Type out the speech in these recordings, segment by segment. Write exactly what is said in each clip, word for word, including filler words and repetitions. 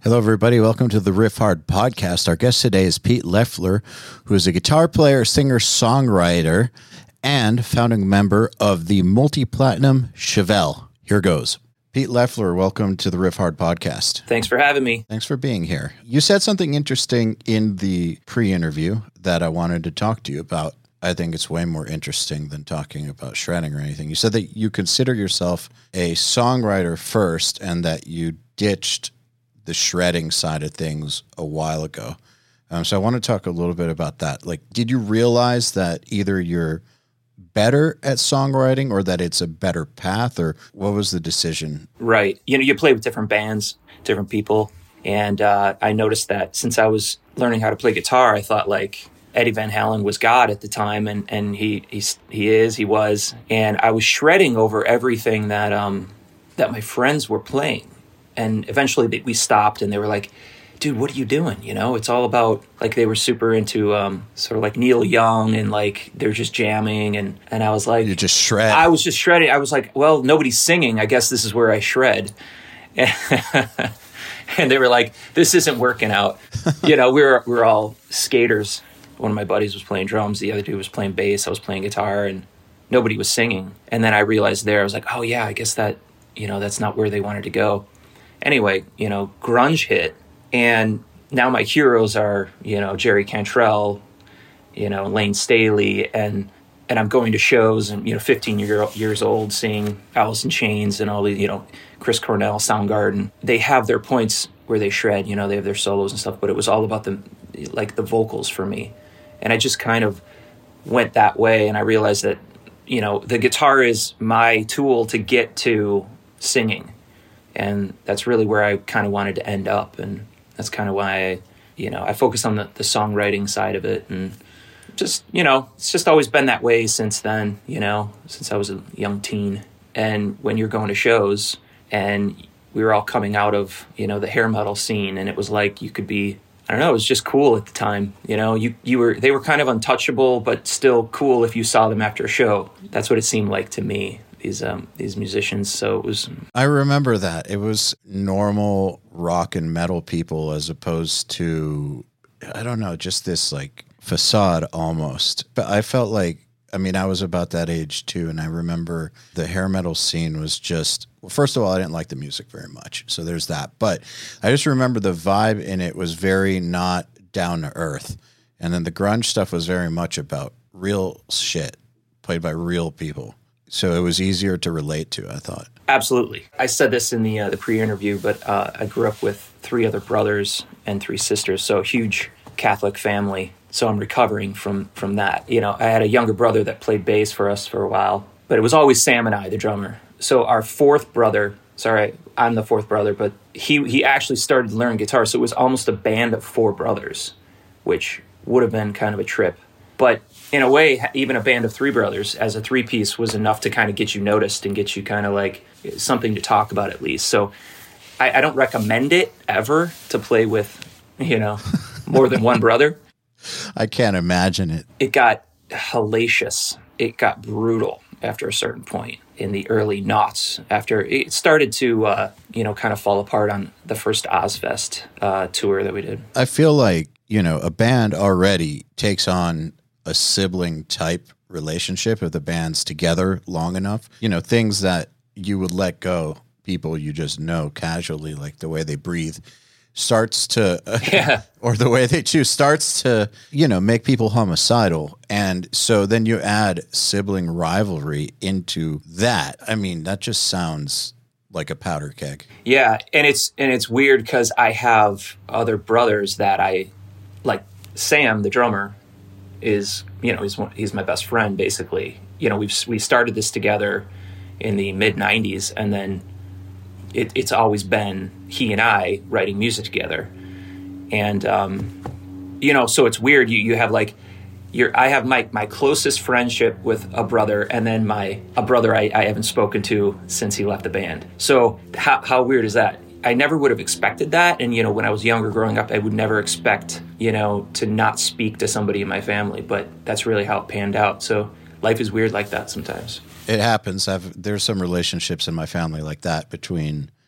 Hello, everybody. Welcome to the Riff Hard podcast. Our guest today is Pete Loeffler, who is a guitar player, singer, songwriter, and founding member of the multi-platinum Chevelle. Here goes. Pete Loeffler, welcome to the Riff Hard podcast. Thanks for having me. Thanks for being here. You said something interesting in the pre-interview that I wanted to talk to you about. I think it's way more interesting than talking about shredding or anything. You said that you consider yourself a songwriter first and that you ditched the shredding side of things a while ago. Um, so I want to talk a little bit about that. Like, did you realize that either you're better at songwriting or that it's a better path, or what was the decision? Right. You know, you play with different bands, different people. And uh, I noticed that since I was learning how to play guitar, I thought like Eddie Van Halen was God at the time. And, and he, he's, he is, he was. And I was shredding over everything that, um, that my friends were playing. And eventually we stopped and they were like, dude, what are you doing? You know, it's all about, like, they were super into um, sort of like Neil Young and like they're just jamming. And, and I was like, you just shred. I was just shredding. I was like, well, nobody's singing. I guess this is where I shred. And they were like, this isn't working out. You know, we were, we were all skaters. One of my buddies was playing drums. The other dude was playing bass. I was playing guitar and nobody was singing. And then I realized there, I was like, oh yeah, I guess that, you know, that's not where they wanted to go. Anyway, you know, grunge hit. And now my heroes are, you know, Jerry Cantrell, you know, Lane Staley, and and I'm going to shows and, you know, fifteen year, years old, seeing Alice in Chains and all the, you know, Chris Cornell, Soundgarden. They have their points where they shred, you know, they have their solos and stuff, but it was all about the, like the vocals for me. And I just kind of went that way, and I realized that, you know, the guitar is my tool to get to singing. And that's really where I kind of wanted to end up. And that's kind of why I, you know, I focus on the, the songwriting side of it. And just, you know, it's just always been that way since then, you know, since I was a young teen. And when you're going to shows and we were all coming out of, you know, the hair metal scene, and it was like you could be, I don't know, it was just cool at the time. You know, you, you were, they were kind of untouchable, but still cool if you saw them after a show. That's what it seemed like to me. These um these musicians. So it was. I remember that it was normal rock and metal people as opposed to, I don't know, just this like facade almost. But I felt like, I mean, I was about that age too, and I remember the hair metal scene was just. Well, first of all, I didn't like the music very much, so there's that. But I just remember the vibe in it was very not down to earth, and then the grunge stuff was very much about real shit played by real people. So it was easier to relate to, I thought. Absolutely. I said this in the uh, the pre-interview, but uh, I grew up with three other brothers and three sisters, so a huge Catholic family. So I'm recovering from from that. You know, I had a younger brother that played bass for us for a while, but it was always Sam and I, the drummer. So our fourth brother, sorry, I'm the fourth brother, but he, he actually started to learn guitar, so it was almost a band of four brothers, which would have been kind of a trip. But in a way, even a band of three brothers as a three-piece was enough to kind of get you noticed and get you kind of like something to talk about at least. So I, I don't recommend it ever to play with, you know, more than one brother. I can't imagine it. It got hellacious. It got brutal after a certain point in the early noughts. After it started to, uh, you know, kind of fall apart on the first Ozfest uh, tour that we did. I feel like, you know, a band already takes on a sibling type relationship if the band's together long enough. You know, things that you would let go, people you just know casually, like the way they breathe, starts to, uh, yeah. or the way they choose starts to, you know, make people homicidal. And so then you add sibling rivalry into that. I mean, that just sounds like a powder keg. Yeah. And it's, and it's weird because I have other brothers that I, like Sam, the drummer, is, you know, he's one, he's my best friend, basically. You know, we've we started this together in the mid nineties, and then it, it's always been he and I writing music together. And, um, you know, so it's weird. You, you have like, you're, I have my, my closest friendship with a brother, and then my, a brother I, I haven't spoken to since he left the band. So how, how weird is that? I never would have expected that. And, you know, when I was younger growing up, I would never expect, you know, to not speak to somebody in my family. But that's really how it panned out. So life is weird like that sometimes. It happens. I've, there's some relationships in my family like that between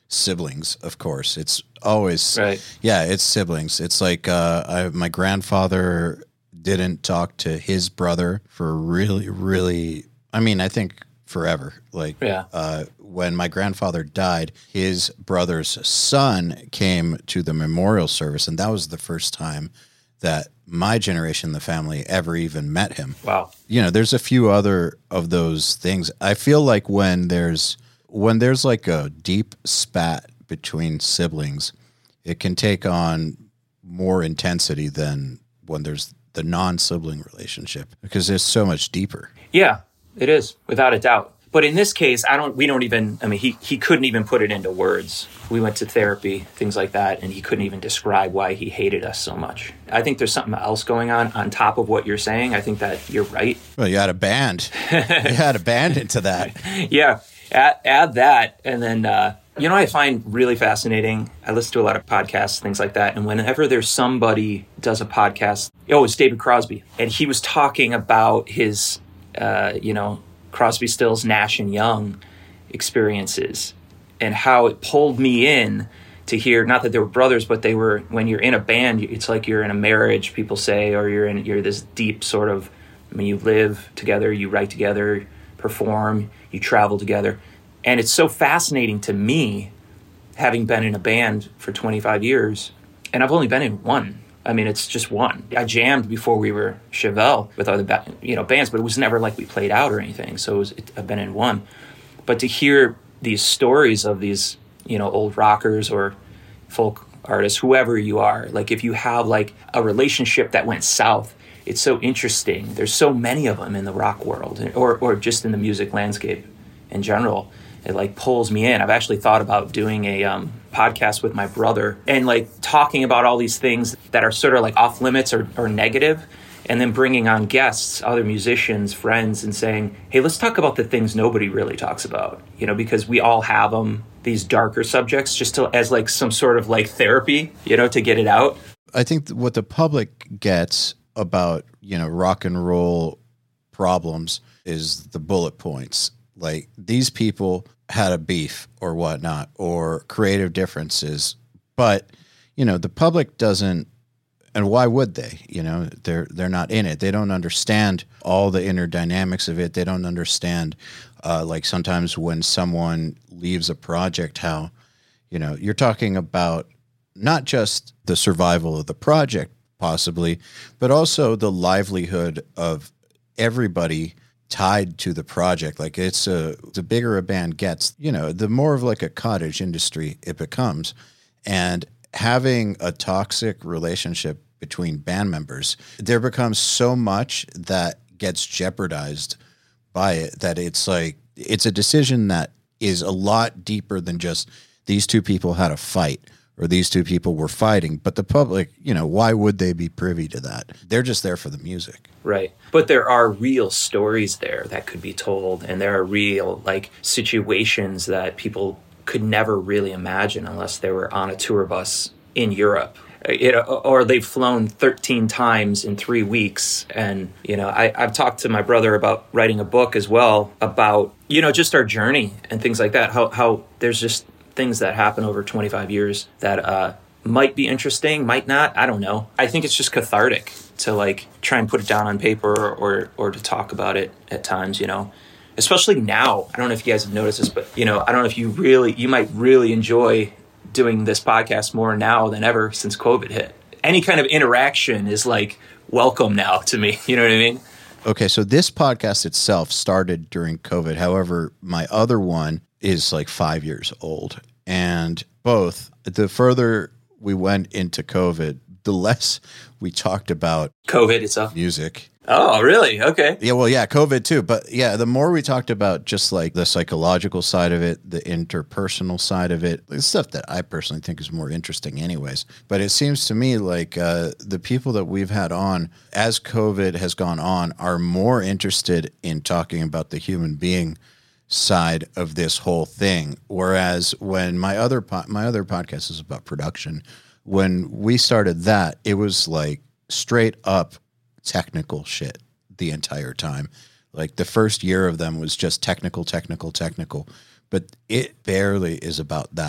siblings, of course. It's always, Right. yeah, it's siblings. It's like uh, I, my grandfather didn't talk to his brother for really, really, I mean, I think forever. Like Yeah. uh, when my grandfather died, his brother's son came to the memorial service, and that was the first time that my generation, the family, ever even met him. Wow. You know, there's a few other of those things. I feel like when there's when there's like a deep spat between siblings, it can take on more intensity than when there's the non-sibling relationship, because it's so much deeper. Yeah, it is, without a doubt. But in this case, I don't, we don't even, I mean, he, he couldn't even put it into words. We went to therapy, things like that, and he couldn't even describe why he hated us so much. I think there's something else going on on top of what you're saying. I think that you're right. Well, you had a band. You had a band into that. Yeah, add, add that. And then, uh, you know, I find really fascinating. I listen to a lot of podcasts, things like that. And whenever there's somebody does a podcast, oh, it's David Crosby. And he was talking about his, uh, you know, Crosby, Stills, Nash and Young experiences and how it pulled me in to hear, not that they were brothers, but they were, when you're in a band, it's like you're in a marriage, people say, or you're in, you're this deep sort of, I mean, you live together, you write together, perform, you travel together. And it's so fascinating to me, having been in a band for twenty-five years, and I've only been in one. I mean, it's just one. I jammed before we were Chevelle with other ba- you know bands, but it was never like we played out or anything. So it was, it, I've been in one. But to hear these stories of these, you know, old rockers or folk artists, whoever you are, like if you have like a relationship that went south, it's so interesting. There's so many of them in the rock world, or or just in the music landscape in general. It like pulls me in. I've actually thought about doing a um, podcast with my brother and like talking about all these things that are sort of like off limits or, or negative, and then bringing on guests, other musicians, friends, and saying, hey, let's talk about the things nobody really talks about, you know, because we all have them, these darker subjects, just to, as like some sort of like therapy, you know, to get it out. I think what the public gets about, you know, rock and roll problems is the bullet points. Like these people had a beef or whatnot or creative differences, but you know, the public doesn't, and why would they? You know, they're they're not in it. They don't understand all the inner dynamics of it. They don't understand, uh, like sometimes when someone leaves a project, how, you know, you're talking about not just the survival of the project possibly, but also the livelihood of everybody tied to the project. Like it's a, the bigger a band gets, you know, the more of like a cottage industry it becomes. And having a toxic relationship between band members, there becomes so much that gets jeopardized by it that it's like, it's a decision that is a lot deeper than just these two people had a fight or these two people were fighting. But the public, you know, why would they be privy to that? They're just there for the music. Right. But there are real stories there that could be told, and there are real like situations that people could never really imagine unless they were on a tour bus in Europe. You know, or they've flown thirteen times in three weeks. And, you know, I, I've talked to my brother about writing a book as well about, you know, just our journey and things like that. How, how there's just things that happen over twenty-five years that uh, might be interesting, might not. I don't know. I think it's just cathartic to like try and put it down on paper or, or, or to talk about it at times, you know, especially now. I don't know if you guys have noticed this, but, you know, I don't know if you really, you might really enjoy doing this podcast more now than ever since COVID hit. Any kind of interaction is like welcome now to me. You know what I mean? Okay, so this podcast itself started during COVID. However, my other one is like five years old. And both, the further we went into COVID, the less we talked about COVID itself. Music. Oh, really? Okay. Yeah, well, yeah, COVID too. But yeah, the more we talked about just like the psychological side of it, the interpersonal side of it, the stuff that I personally think is more interesting anyways. But it seems to me like uh, the people that we've had on as COVID has gone on are more interested in talking about the human being side of this whole thing. Whereas when my other po- my other podcast is about production, when we started that, it was like straight up technical shit the entire time. Like the first year of them was just technical, technical, technical. But it barely is about that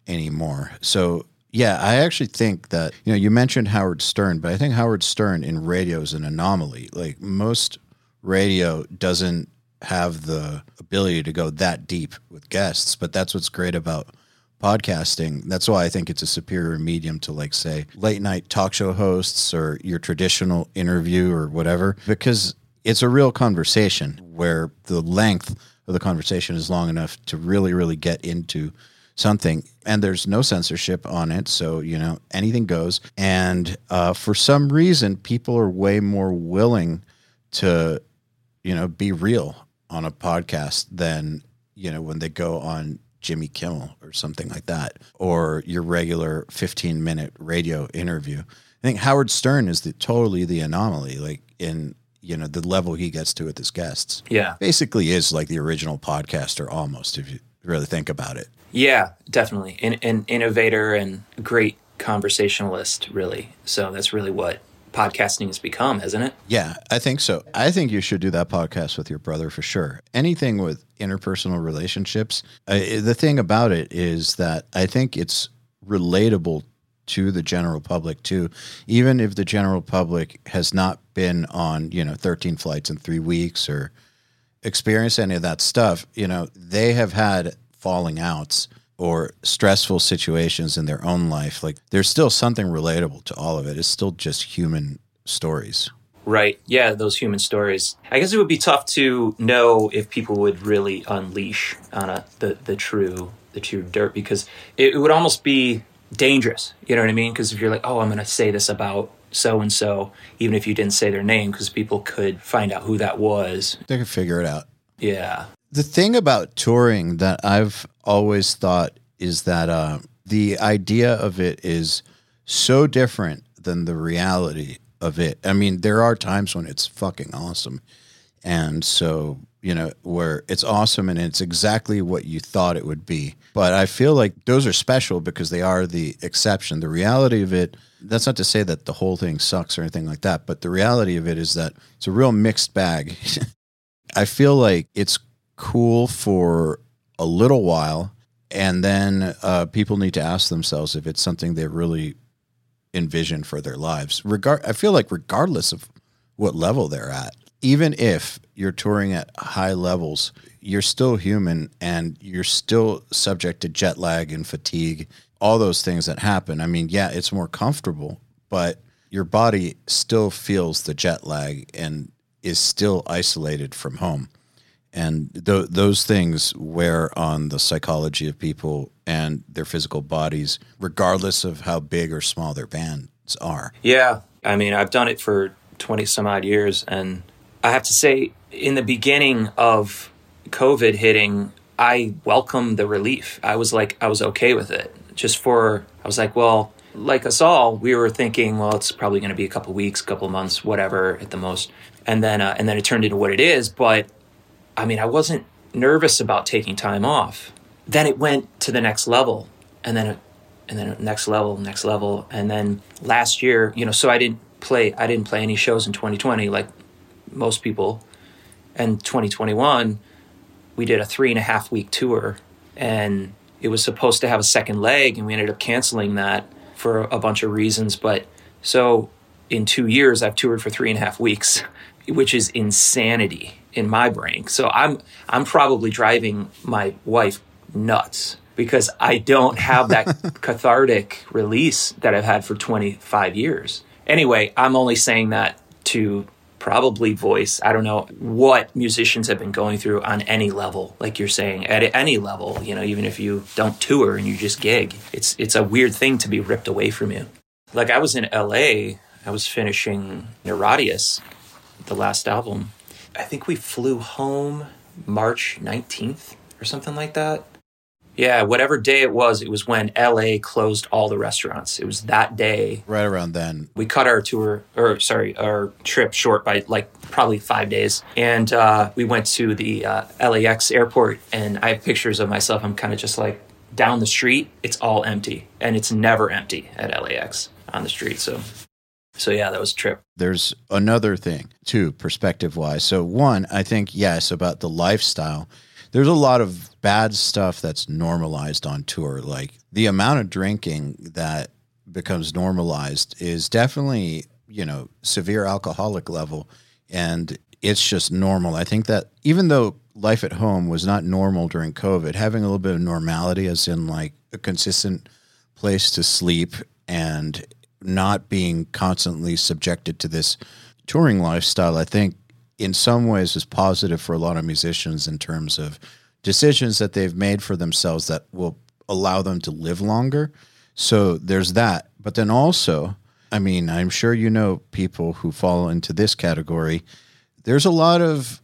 anymore. So yeah, I actually think that, you know, you mentioned Howard Stern, but I think Howard Stern in radio is an anomaly. Like most radio doesn't have the ability to go that deep with guests, but that's what's great about podcasting. That's why I think it's a superior medium to, like, say, late night talk show hosts or your traditional interview or whatever, because it's a real conversation where the length of the conversation is long enough to really, really get into something, and there's no censorship on it. So, you know, anything goes. And uh, for some reason, people are way more willing to, you know, be real on a podcast than, you know, when they go on Jimmy Kimmel or something like that, or your regular fifteen minute radio interview. I think Howard Stern is the, totally the anomaly, like in, you know, the level he gets to with his guests. Yeah. Basically is like the original podcaster almost, if you really think about it. Yeah, definitely. An, an innovator and great conversationalist, really. So that's really what podcasting has become, hasn't it? Yeah, I think so. I think you should do that podcast with your brother for sure. Anything with interpersonal relationships. Uh, the thing about it is that I think it's relatable to the general public too, even if the general public has not been on, you know, thirteen flights in three weeks or experienced any of that stuff. You know, they have had falling outs or stressful situations in their own life. Like, there's still something relatable to all of it. It's still just human stories. Right. Yeah, those human stories. I guess it would be tough to know if people would really unleash on a, the, the true the true dirt, because it, it would almost be dangerous. You know what I mean? Because if you're like, oh, I'm going to say this about so-and-so, even if you didn't say their name, because people could find out who that was. They could figure it out. Yeah. The thing about touring that I've always thought is that uh, the idea of it is so different than the reality of it. I mean, there are times when it's fucking awesome. And so, you know, where it's awesome and it's exactly what you thought it would be. But I feel like those are special because they are the exception. The reality of it, that's not to say that the whole thing sucks or anything like that, but the reality of it is that it's a real mixed bag. I feel like it's cool for a little while, and then uh, people need to ask themselves if it's something they really envision for their lives. Regard, I feel like regardless of what level they're at, even if you're touring at high levels, you're still human and you're still subject to jet lag and fatigue, all those things that happen. I mean, yeah, it's more comfortable, but your body still feels the jet lag and is still isolated from home. And th- those things wear on the psychology of people and their physical bodies, regardless of how big or small their bands are. Yeah. I mean, I've done it for twenty some odd years. And I have to say, in the beginning of COVID hitting, I welcomed the relief. I was like, I was okay with it. Just for, I was like, well, like us all, we were thinking, well, it's probably going to be a couple weeks, couple months, whatever at the most. And then, uh, and then it turned into what it is. But I mean, I wasn't nervous about taking time off. Then it went to the next level, and then, and then next level, next level. And then last year, you know, so I didn't play, I didn't play any shows in twenty twenty, like most people. And twenty twenty-one, we did a three and a half week tour, and it was supposed to have a second leg, and we ended up canceling that for a bunch of reasons. But so in two years, I've toured for three and a half weeks, which is insanity in my brain. So I'm I'm probably driving my wife nuts because I don't have that cathartic release that I've had for twenty-five years. Anyway, I'm only saying that to probably voice, I don't know what musicians have been going through on any level, like you're saying, at any level, you know, even if you don't tour and you just gig. It's it's a weird thing to be ripped away from you. Like I was in L A, I was finishing Neurodius, the last album. I think we flew home March nineteenth or something like that. Yeah, whatever day it was, it was when L A closed all the restaurants. It was that day. Right around then. We cut our tour, or sorry, our trip short by like probably five days. And uh, we went to the uh, L A X airport, and I have pictures of myself. I'm kind of just like down the street. It's all empty, and it's never empty at L A X on the street. So... So yeah, that was a trip. There's another thing too, perspective wise. So one, I think, yes, about the lifestyle. there's a lot of bad stuff that's normalized on tour. Like the amount of drinking that becomes normalized is definitely, you know, severe alcoholic level. And it's just normal. I think that even though life at home was not normal during COVID, having a little bit of normality, as in like a consistent place to sleep and not being constantly subjected to this touring lifestyle, I think in some ways is positive for a lot of musicians in terms of decisions that they've made for themselves that will allow them to live longer. So there's that. But then also, I mean, I'm sure you know people who fall into this category. There's a lot of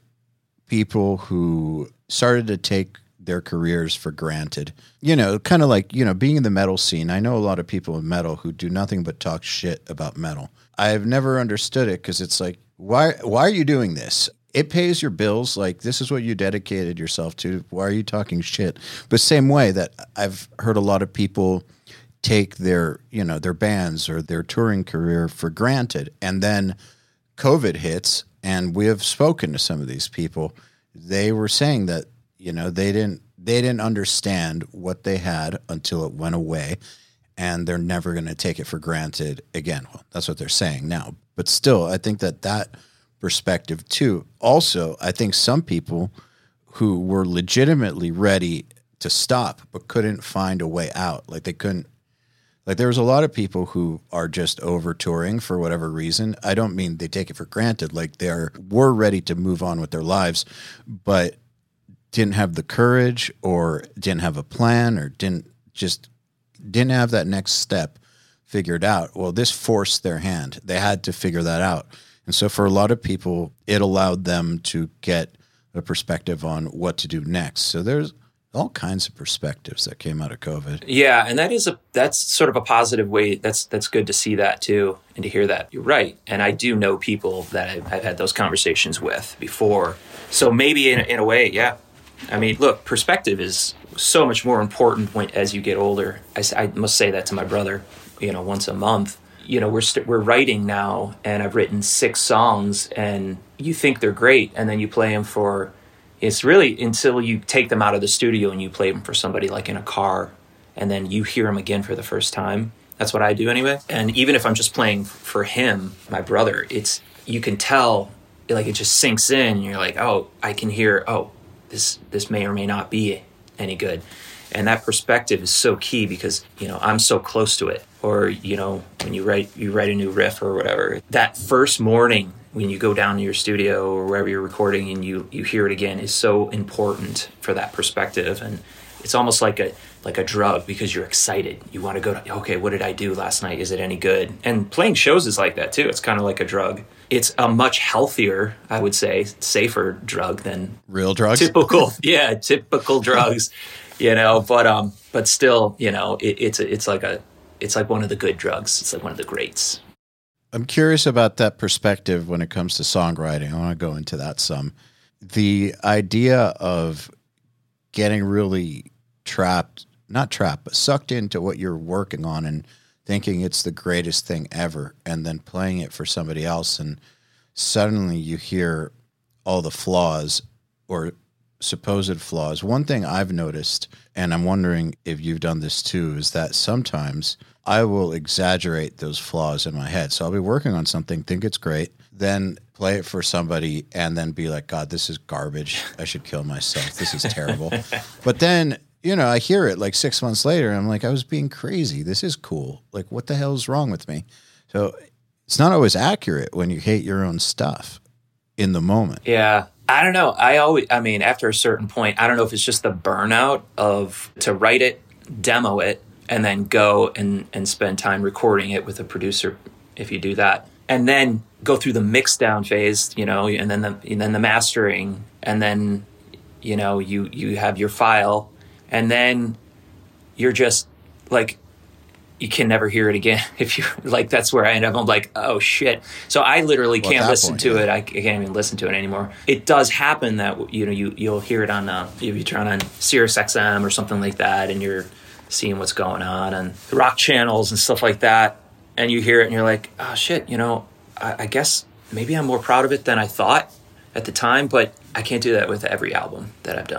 people who started to take their careers for granted. You know, kind of like, you know, being in the metal scene. I know a lot of people in metal who do nothing but talk shit about metal. I've never understood it because it's like, why why are you doing this? It pays your bills. Like, this is what you dedicated yourself to. Why are you talking shit? But same way that I've heard a lot of people take their, you know, their bands or their touring career for granted. And then COVID hits, and we have spoken to some of these people. They were saying that, you know, they didn't they didn't understand what they had until it went away, and they're never going to take it for granted again. Well, that's what they're saying now. But still, I think that that perspective too. Also, I think some people who were legitimately ready to stop but couldn't find a way out. Like they couldn't, like there was a lot of people who are just over touring for whatever reason. I don't mean they take it for granted. Like they're were ready to move on with their lives, but didn't have the courage or didn't have a plan or didn't just didn't have that next step figured out. Well, this forced their hand. They had to figure that out. And so for a lot of people, it allowed them to get a perspective on what to do next. So there's all kinds of perspectives that came out of COVID. Yeah, and that is a that's sort of a positive way. That's that's good to see that too, and to hear that. You're right. And I do know people that I've, I've had those conversations with before. So maybe in, in a way, yeah. I mean, look, perspective is so much more important when, as you get older. I, I must say that to my brother, you know, once a month. You know, we're st- we're writing now, and I've written six songs, and you think they're great, and then you play them for, it's really until you take them out of the studio and you play them for somebody like in a car, and then you hear them again for the first time. That's what I do anyway. And even if I'm just playing for him, my brother, it's, you can tell, like it just sinks in, and you're like, oh, I can hear, oh, this this may or may not be any good. And that perspective is so key because, you know, I'm so close to it. Or, you know, when you write you write a new riff or whatever, that first morning when you go down to your studio or wherever you're recording and you, you hear it again is so important for that perspective. And it's almost like a like a drug because you're excited. You want to go to, okay, what did I do last night? Is it any good? And playing shows is like that too. It's kind of like a drug. It's a much healthier, I would say, safer drug than real drugs. Typical, yeah, typical drugs, you know. But um, but still, you know, it, it's a, it's like a, it's like one of the good drugs. It's like one of the greats. I'm curious about that perspective when it comes to songwriting. I want to go into that some. The idea of getting really trapped, not trapped, but sucked into what you're working on and thinking it's the greatest thing ever, and then playing it for somebody else, and suddenly you hear all the flaws or supposed flaws. One thing I've noticed, and I'm wondering if you've done this too, is that sometimes I will exaggerate those flaws in my head. So I'll be working on something, think it's great, then play it for somebody, and then be like, God, this is garbage. I should kill myself. This is terrible. But then, you know, I hear it like six months later, and I'm like, I was being crazy. This is cool. Like, what the hell is wrong with me? So it's not always accurate when you hate your own stuff in the moment. Yeah. I don't know. I always, I mean, after a certain point, I don't know if it's just the burnout of to write it, demo it, and then go and, and spend time recording it with a producer if you do that. And then go through the mix down phase, you know, and then the, and then the mastering, and then, you know, you, you have your file. And then you're just like, you can never hear it again. If you like, that's where I end up. I'm like, oh shit. So I literally well, can't listen point, to yeah. it. I can't even listen to it anymore. It does happen that, you know, you, you'll hear it on, uh, if you turn on Sirius X M or something like that, and you're seeing what's going on and the rock channels and stuff like that. And you hear it and you're like, oh shit, you know, I, I guess maybe I'm more proud of it than I thought at the time, but I can't do that with every album that I've done.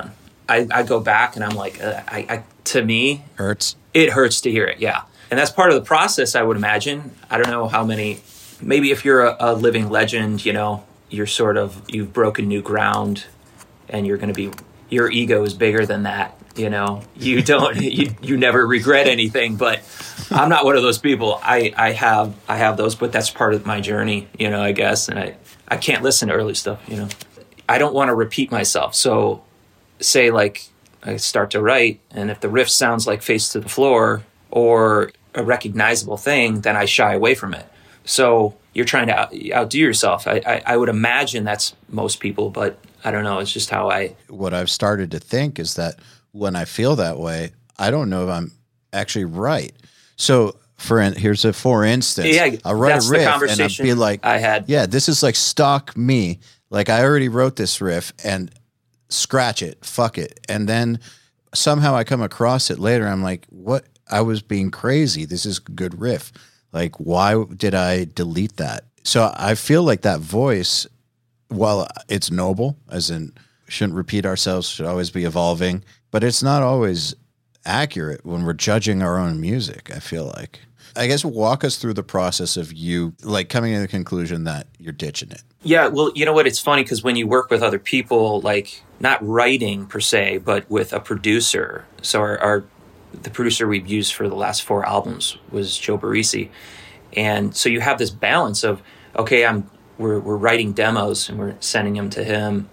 I, I go back and I'm like, uh, I, I to me, Hurts. It hurts to hear it, yeah. And that's part of the process, I would imagine. I don't know how many, maybe if you're a, a living legend, you know, you're sort of, you've broken new ground and you're going to be, your ego is bigger than that, you know. You don't, you, you never regret anything, but I'm not one of those people. I, I have, I have those, but that's part of my journey, you know, I guess. And I, I can't listen to early stuff, you know. I don't want to repeat myself. So say like I start to write, and if the riff sounds like Face to the Floor or a recognizable thing, then I shy away from it. So you're trying to out, outdo yourself. I, I, I would imagine that's most people, but I don't know. It's just how I... What I've started to think is that when I feel that way, I don't know if I'm actually right. So for here's a for instance. Yeah, I'll write that's a riff the conversation and I'd be like, I had. Yeah, this is like stock me. Like I already wrote this riff and scratch it, fuck it. And then somehow I come across it later. I'm like, what? I was being crazy. This is a good riff. Like, why did I delete that? So I feel like that voice, while it's noble, as in shouldn't repeat ourselves, should always be evolving, but it's not always accurate when we're judging our own music, I feel like. I guess walk us through the process of you like coming to the conclusion that you're ditching it. Yeah, well, you know what? It's funny because when you work with other people, like not writing per se, but with a producer. So our, our the producer we've used for the last four albums was Joe Barresi. And so you have this balance of, okay, I'm we're we're writing demos and we're sending them to him,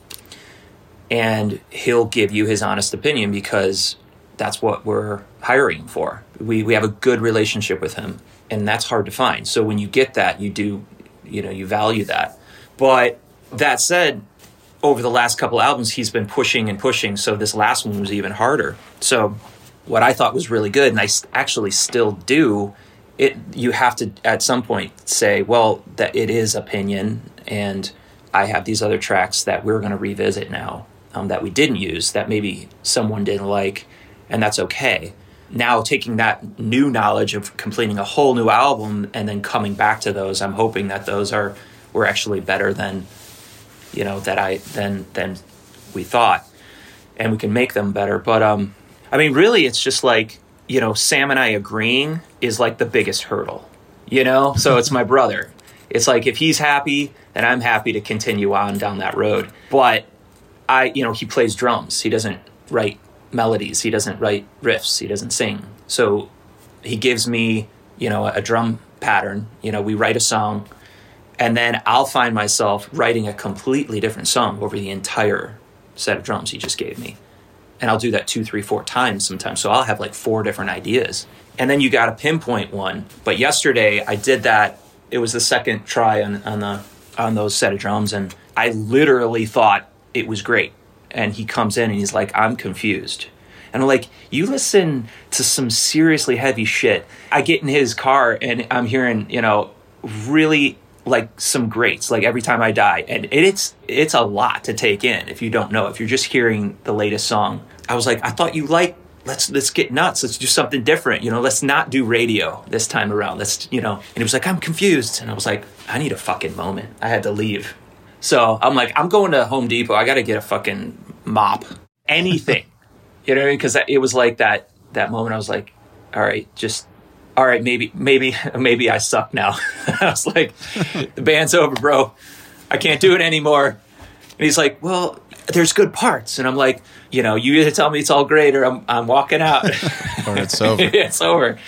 and he'll give you his honest opinion because that's what we're hiring for. We we have a good relationship with him, and that's hard to find. So when you get that, you do, you know, you value that. But that said, over the last couple albums, he's been pushing and pushing. So this last one was even harder. So what I thought was really good, and I actually still do, it you have to at some point say, well, that it is opinion, and I have these other tracks that we're going to revisit now um, that we didn't use, that maybe someone didn't like, and that's okay. Now taking that new knowledge of completing a whole new album and then coming back to those, I'm hoping that those are were actually better than, you know, that I than than we thought, and we can make them better. But um, I mean, really, it's just like, you know, Sam and I agreeing is like the biggest hurdle, you know. So it's my brother. It's like if he's happy, then I'm happy to continue on down that road. But I, you know, he plays drums. He doesn't write melodies. He doesn't write riffs. He doesn't sing. So he gives me, you know, a drum pattern. You know, we write a song, and then I'll find myself writing a completely different song over the entire set of drums he just gave me. And I'll do that two, three, four times sometimes. So I'll have like four different ideas. And then you got to pinpoint one. But yesterday I did that. It was the second try on, on the on those set of drums, and I literally thought it was great. And he comes in and he's like, I'm confused. And I'm like, you listen to some seriously heavy shit. I get in his car and I'm hearing, you know, really like some greats, like Every Time I Die. And it's it's a lot to take in if you don't know, if you're just hearing the latest song. I was like, I thought you liked, let's let's get nuts. Let's do something different. You know, let's not do radio this time around. Let's, you know, and he was like, I'm confused. And I was like, I need a fucking moment. I had to leave. So I'm like, I'm going to Home Depot. I got to get a fucking mop, anything, you know what I mean? Because it was like that that moment. I was like, all right, just all right, maybe maybe maybe I suck now. I was like, the band's over, bro. I can't do it anymore. And he's like, well, there's good parts. And I'm like, you know, you either tell me it's all great or I'm I'm walking out. Or it's over. It's over.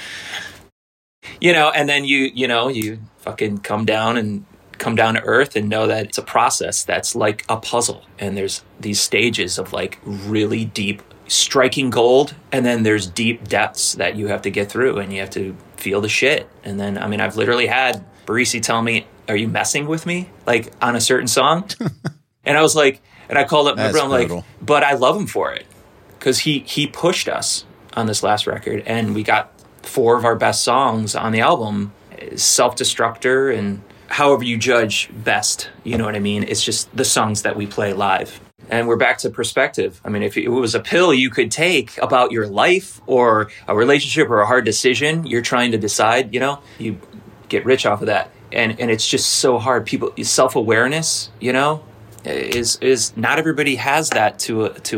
You know, and then you you know you fucking come down and. come down to earth and know that it's a process that's like a puzzle, and there's these stages of like really deep striking gold, and then there's deep depths that you have to get through, and you have to feel the shit. And then I mean, I've literally had Barresi tell me, are you messing with me, like on a certain song? And I was like, and I called up my brother, I'm like, but I love him for it, because he he pushed us on this last record, and we got four of our best songs on the album, Self-Destructor and however you judge best, you know what I mean? It's just the songs that we play live. And we're back to perspective. I mean, if it was a pill you could take about your life or a relationship or a hard decision you're trying to decide, you know, you get rich off of that. And and it's just so hard. People, self-awareness, you know, is is not everybody has that to a, to a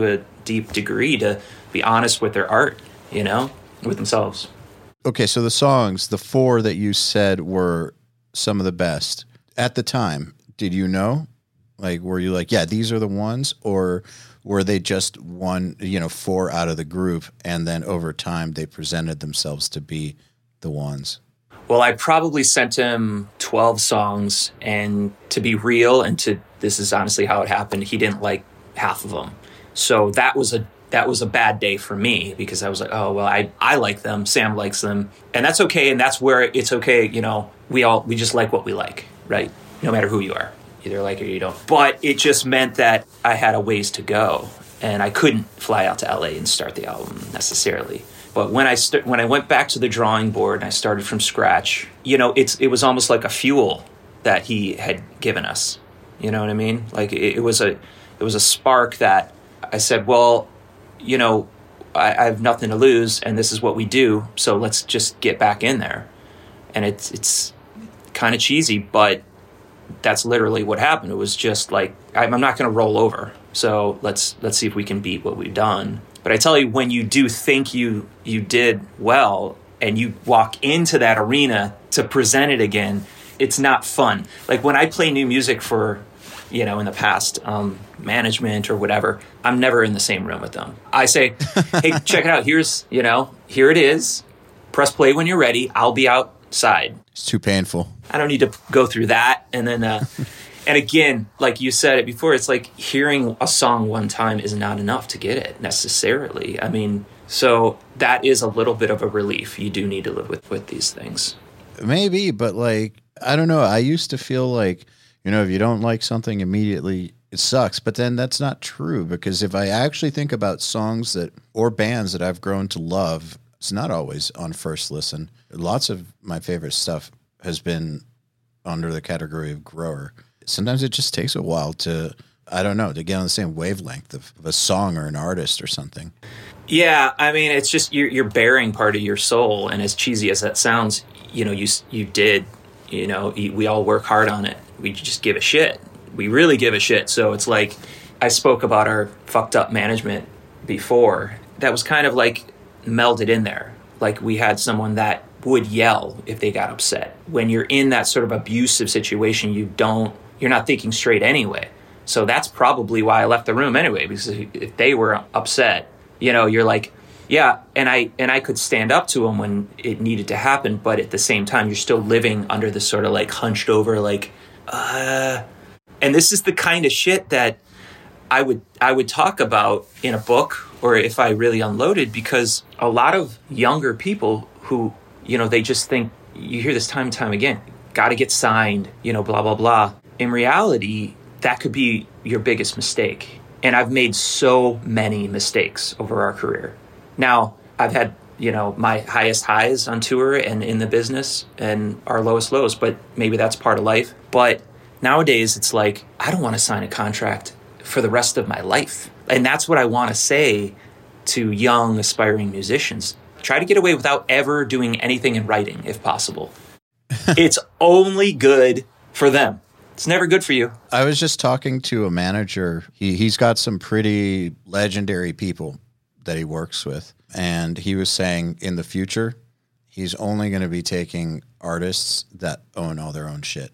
deep degree to be honest with their art, you know, with themselves. Okay, so the songs, the four that you said were some of the best at the time, did you know? Like, were you like, yeah, these are the ones, or were they just one, you know, four out of the group, and then over time they presented themselves to be the ones? Well, I probably sent him twelve songs, and to be real, and to this is honestly how it happened, he didn't like half of them. So that was a that was a bad day for me, because I was like, oh, well, I, I like them, Sam likes them, and that's okay, and that's where it's okay, you know, we all, we just like what we like, right? No matter who you are, either like it or you don't. But it just meant that I had a ways to go, and I couldn't fly out to L A and start the album necessarily. But when I st- when I went back to the drawing board and I started from scratch, you know, it's it was almost like a fuel that he had given us. You know what I mean? Like it, it was a it was a spark that I said, well, you know, I, I have nothing to lose, and this is what we do, so let's just get back in there. And it's it's kind of cheesy, but that's literally what happened. It was just like, I'm not going to roll over, so let's let's see if we can beat what we've done. But I tell you, when you do think you you did well, and you walk into that arena to present it again, it's not fun. Like when I play new music for, you know, in the past, um, management or whatever, I'm never in the same room with them. I say, hey, check it out. Here's, you know, here it is. Press play when you're ready. I'll be outside. It's too painful. I don't need to go through that. And then, uh, and again, like you said it before, it's like hearing a song one time is not enough to get it necessarily. I mean, so that is a little bit of a relief. You do need to live with, with these things. Maybe, but like, I don't know. I used to feel like, you know, if you don't like something immediately, it sucks. But then that's not true, because if I actually think about songs that or bands that I've grown to love, it's not always on first listen. Lots of my favorite stuff has been under the category of grower. Sometimes it just takes a while to, I don't know, to get on the same wavelength of, of a song or an artist or something. Yeah, I mean, it's just you're, you're bearing part of your soul, and as cheesy as that sounds, you know, you you did, you know, we all work hard on it. We just give a shit. We really give a shit. So it's like, I spoke about our fucked up management before. That was kind of like melded in there. Like we had someone that would yell if they got upset. When you're in that sort of abusive situation, you don't, you're not thinking straight anyway. So that's probably why I left the room anyway, because if they were upset, you know, you're like, yeah, and I and I could stand up to them when it needed to happen, but at the same time, you're still living under this sort of like hunched over, like, uh, and this is the kind of shit that I would I would talk about in a book, or if I really unloaded, because a lot of younger people who, you know, they just think, you hear this time and time again, got to get signed, you know, blah, blah, blah. In reality, that could be your biggest mistake. And I've made so many mistakes over our career. Now, I've had, you know, my highest highs on tour and in the business and our lowest lows, but maybe that's part of life. But nowadays, it's like, I don't want to sign a contract for the rest of my life. And that's what I want to say to young, aspiring musicians. Try to get away without ever doing anything in writing, if possible. It's only good for them. It's never good for you. I was just talking to a manager. He, he's got some pretty legendary people that he works with. And he was saying in the future, he's only going to be taking artists that own all their own shit.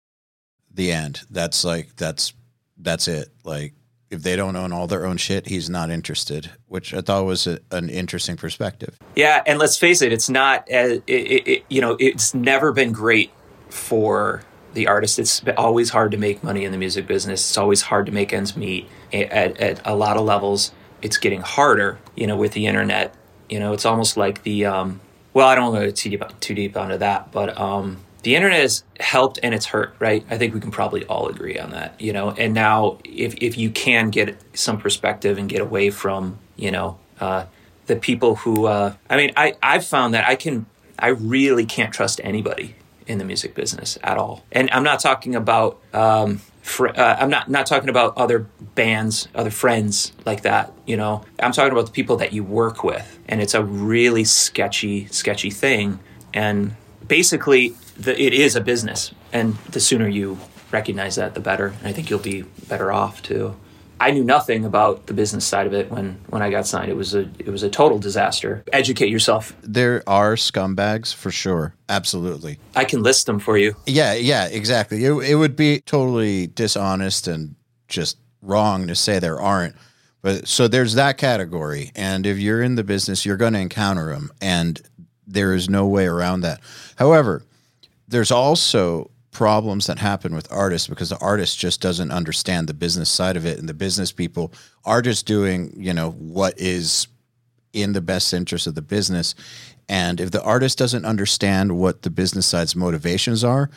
The end. That's like, that's, that's it. Like, if they don't own all their own shit, he's not interested, which I thought was a, an interesting perspective. Yeah. And let's face it, it's not, uh, it, it, it, you know, it's never been great for the artist. It's always hard to make money in the music business. It's always hard to make ends meet at, at a lot of levels. It's getting harder, you know, with the internet. You know, it's almost like the, um, well, I don't want to go too deep, too deep onto that, but um, the internet has helped and it's hurt, right? I think we can probably all agree on that, you know. And now if, if you can get some perspective and get away from, you know, uh, the people who, uh, I mean, I, I've found that I can, I really can't trust anybody in the music business at all. And I'm not talking about, um, fr- uh, I'm not, not talking about other bands, other friends like that, you know. I'm talking about the people that you work with. And it's a really sketchy, sketchy thing. And basically, the, it is a business. And the sooner you recognize that, the better. And I think you'll be better off too. I knew nothing about the business side of it when, when I got signed. It was a it was a total disaster. Educate yourself. There are scumbags for sure. Absolutely. I can list them for you. Yeah, yeah, exactly. It, it would be totally dishonest and just wrong to say there aren't. But so there's that category. And if you're in the business, you're going to encounter them. And there is no way around that. However, there's also problems that happen with artists because the artist just doesn't understand the business side of it, and the business people are just doing, you know, what is in the best interest of the business. And if the artist doesn't understand what the business side's motivations are,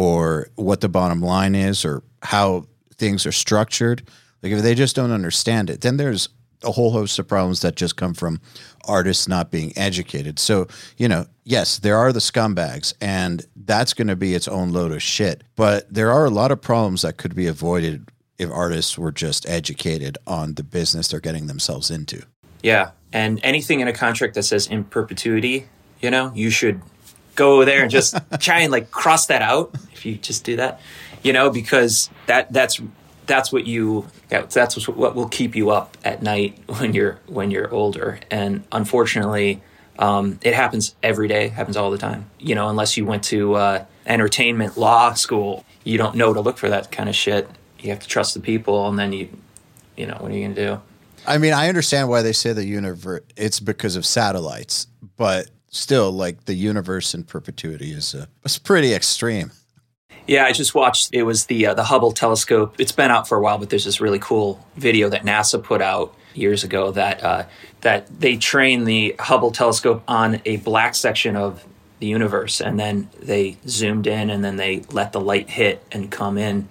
or what the bottom line is, or how things are structured, like if they just don't understand it, then there's a whole host of problems that just come from artists not being educated. So, you know, yes, there are the scumbags, and that's going to be its own load of shit. But there are a lot of problems that could be avoided if artists were just educated on the business they're getting themselves into. Yeah. And anything in a contract that says in perpetuity, you know, you should go there and just try and like cross that out if you just do that, you know, because that that's that's what you that's what will keep you up at night when you're when you're older. And unfortunately, um, it happens every day, happens all the time. You know, unless you went to uh, entertainment law school, you don't know to look for that kind of shit. You have to trust the people, and then you, you know, what are you gonna do? I mean, I understand why they say the universe. It's because of satellites, but still, like the universe in perpetuity is uh, it's pretty extreme. Yeah, I just watched, it was the uh, the Hubble telescope. It's been out for a while, but there's this really cool video that NASA put out years ago that uh, that they trained the Hubble telescope on a black section of the universe, and then they zoomed in, and then they let the light hit and come in,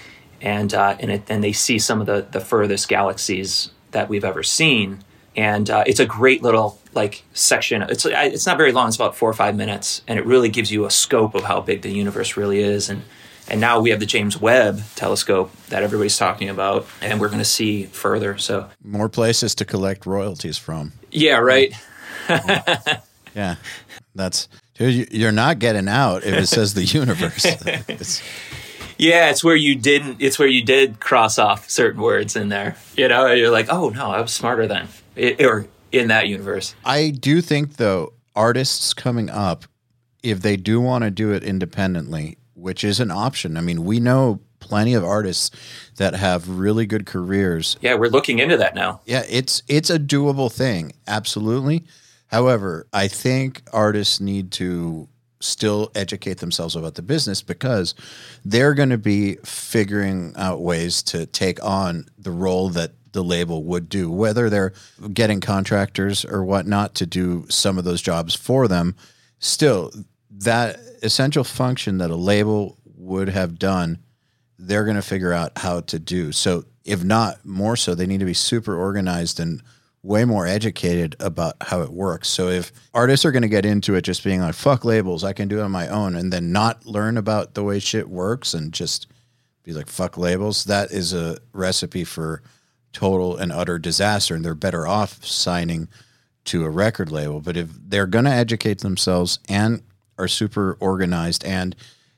and uh, and it, then they see some of the, the furthest galaxies that we've ever seen. And uh, it's a great little like section. It's it's not very long. It's about four or five minutes, and it really gives you a scope of how big the universe really is. And and now we have the James Webb telescope that everybody's talking about, and we're going to see further. So more places to collect royalties from. Yeah, right. Yeah, that's dude, you're not getting out if it says the universe. It's, yeah, it's where you didn't. It's where you did cross off certain words in there. You know, you're like, oh no, I was smarter then. It, or in that universe. I do think, though, artists coming up, if they do want to do it independently, which is an option. I mean, we know plenty of artists that have really good careers. Yeah, we're looking into that now. Yeah, it's it's a doable thing. Absolutely. However, I think artists need to still educate themselves about the business because they're going to be figuring out ways to take on the role that the label would do, whether they're getting contractors or whatnot to do some of those jobs for them. Still, that essential function that a label would have done, they're going to figure out how to do. So if not more so, they need to be super organized and way more educated about how it works. So if artists are going to get into it just being like, fuck labels, I can do it on my own, and then not learn about the way shit works and just be like, fuck labels, that is a recipe for total and utter disaster, and they're better off signing to a record label. But if they're going to educate themselves and are super organized and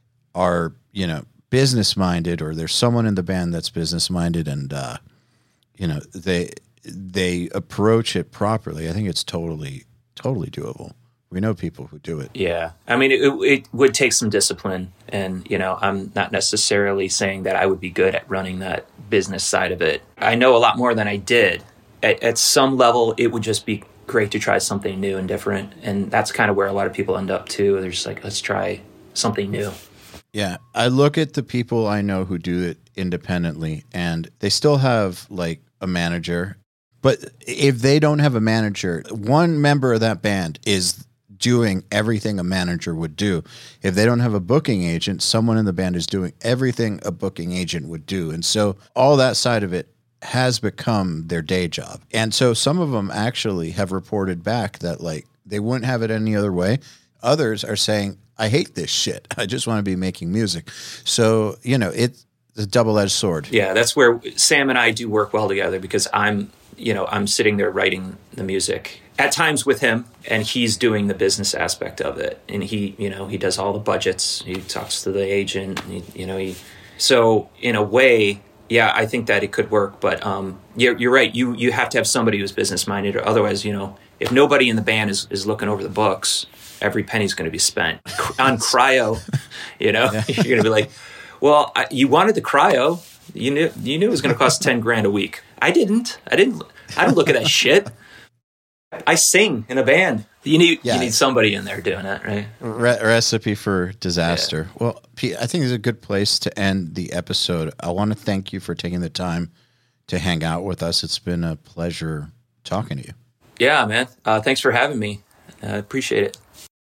are, you know, business minded, or there's someone in the band that's business minded and, uh, you know, they, they approach it properly, I think it's totally, totally doable. We know people who do it. Yeah. I mean, it, it would take some discipline. And, you know, I'm not necessarily saying that I would be good at running that business side of it. I know a lot more than I did. At, at some level, it would just be great to try something new and different. And that's kind of where a lot of people end up too. They're just like, let's try something new. Yeah. I look at the people I know who do it independently, and they still have like a manager. But if they don't have a manager, one member of that band is doing everything a manager would do. If they don't have a booking agent, someone in the band is doing everything a booking agent would do. And so all that side of it has become their day job. And so some of them actually have reported back that like they wouldn't have it any other way. Others are saying, I hate this shit. I just want to be making music. So, you know, it's a double-edged sword. Yeah, that's where Sam and I do work well together, because I'm, you know, I'm sitting there writing the music at times with him, and he's doing the business aspect of it. And he, you know, he does all the budgets. He talks to the agent, he, you know, he, so in a way, yeah, I think that it could work. But um, you're, you're right. You you have to have somebody who's business minded, or otherwise, you know, if nobody in the band is, is looking over the books, every penny's going to be spent on cryo. You know, yeah. You're going to be like, well, I, you wanted the cryo. You knew you knew it was going to cost ten grand a week. I didn't. I didn't. I don't look at that shit. I sing in a band. You need yeah. you need somebody in there doing it, right? Re- recipe for disaster. Yeah. Well, Pete, I think it's a good place to end the episode. I want to thank you for taking the time to hang out with us. It's been a pleasure talking to you. Yeah, man. Uh, thanks for having me. I uh, appreciate it.